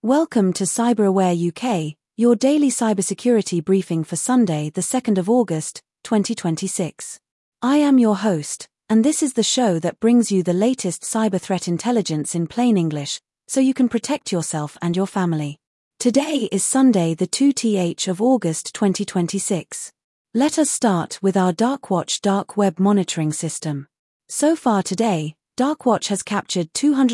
Welcome to CyberAware UK, your daily cybersecurity briefing for Sunday, the 2nd of August, 2026. I am your host, and this is the show that brings you the latest cyber threat intelligence in plain English, so you can protect yourself and your family. Today is Sunday, the 2th of August, 2026. Let us start with our Darkwatch dark web monitoring system. So far today, Darkwatch has captured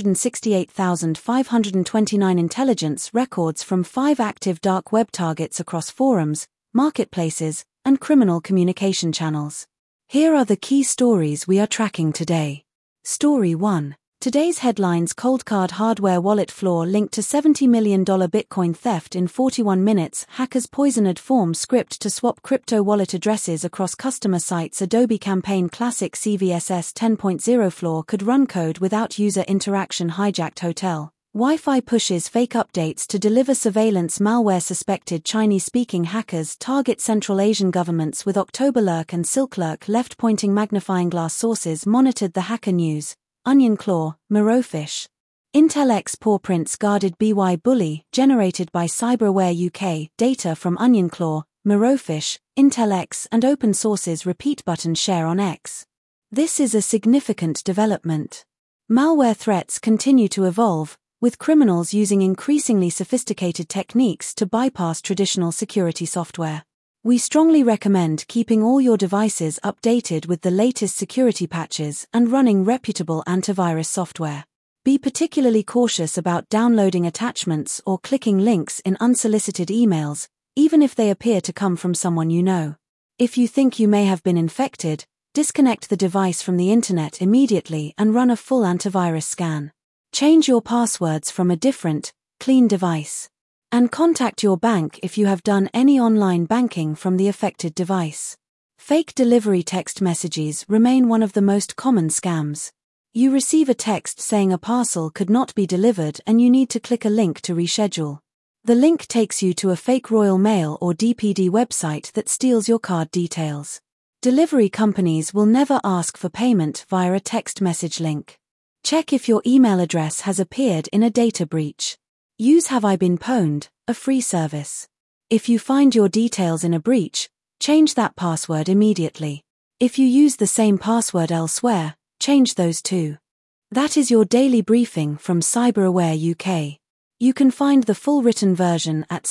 268,529 intelligence records from 5 active dark web targets across forums, marketplaces, and criminal communication channels. Here are the key stories we are tracking today. Story 1. Today's headlines: Coldcard hardware wallet flaw linked to $70 million Bitcoin theft in 41 minutes. Hackers poisoned form script to swap crypto wallet addresses across customer sites. Adobe Campaign Classic CVSS 10.0 flaw could run code without user interaction. Hijacked hotel Wi-Fi pushes fake updates to deliver surveillance malware. Suspected Chinese-speaking hackers target Central Asian governments with OctoberLurk and SilkLurk. Left-pointing magnifying glass sources monitored the hacker news. OnionClaw, Mirofish. Intel X paw prints guarded BY bully, generated by CyberAware UK. Data from OnionClaw, Mirofish, Intel X and open sources. Repeat button share on X. This is a significant development. Malware threats continue to evolve, with criminals using increasingly sophisticated techniques to bypass traditional security software. We strongly recommend keeping all your devices updated with the latest security patches and running reputable antivirus software. Be particularly cautious about downloading attachments or clicking links in unsolicited emails, even if they appear to come from someone you know. If you think you may have been infected, disconnect the device from the internet immediately and run a full antivirus scan. Change your passwords from a different, clean device. And contact your bank if you have done any online banking from the affected device. Fake delivery text messages remain one of the most common scams. You receive a text saying a parcel could not be delivered and you need to click a link to reschedule. The link takes you to a fake Royal Mail or DPD website that steals your card details. Delivery companies will never ask for payment via a text message link. Check if your email address has appeared in a data breach. Use Have I Been Pwned, a free service. If you find your details in a breach, change that password immediately. If you use the same password elsewhere, change those too. That is your daily briefing from CyberAware UK. You can find the full written version at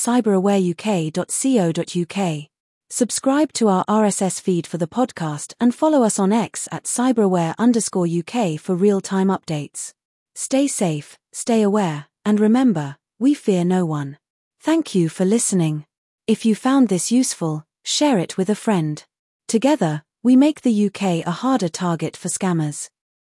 cyberawareuk.co.uk. Subscribe to our RSS feed for the podcast and follow us on X at cyberaware_UK for real-time updates. Stay safe, stay aware, and remember, we fear no one. Thank you for listening. If you found this useful, share it with a friend. Together, we make the UK a harder target for scammers.